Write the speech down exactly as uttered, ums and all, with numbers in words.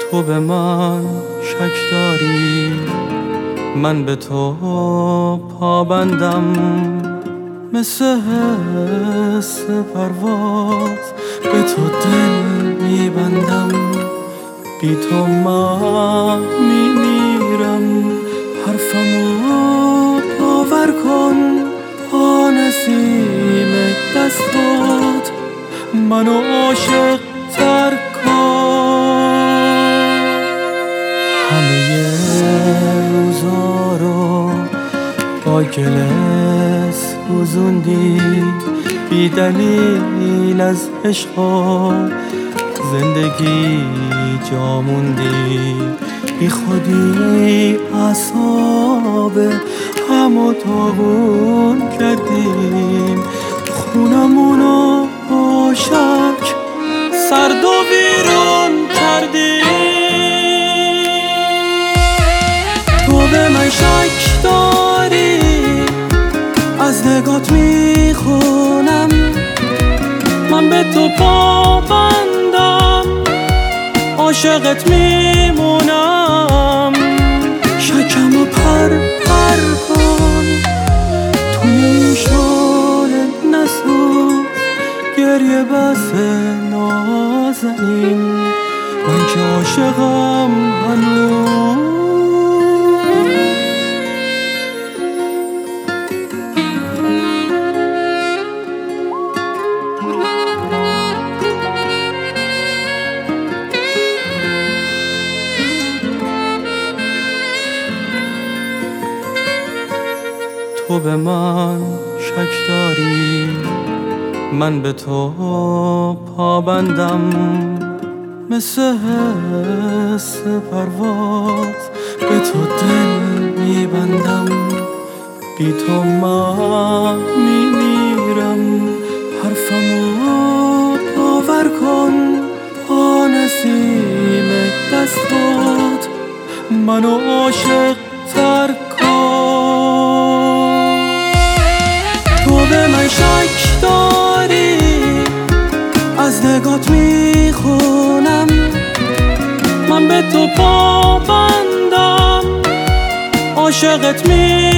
تو به من شک داری، من به تو پابندم، مثل حس پرواز به تو دل میبندم. بی تو من میمیرم، حرفمو باور کن، با نسیم دستات منو عاشق تر کن. همه روزا رو با گلس گذوندی، بی دلیل از عشق و زندگی جا موندی، بی خودی اعصاب همو داغون کردیم، خونمونو با شک سرد و ویران کردی. تو به من شک داری، از نگات میخونم، من به تو پابندم، عاشقت میمونم. شکمو پر پر کن، توی این شعله نسوز، گریه بس نازنین، من که عاشقم هنوز. تو به من شک داری، من به تو پابندم، مثل حس پرواز به تو دل میبندم. بی تو من میمیرم، حرفمو باور کن، با نسیم دستات منو عاشق تر کن. تو به من شک داری، از نگات میخونم، من به تو پابندم، عاشقت می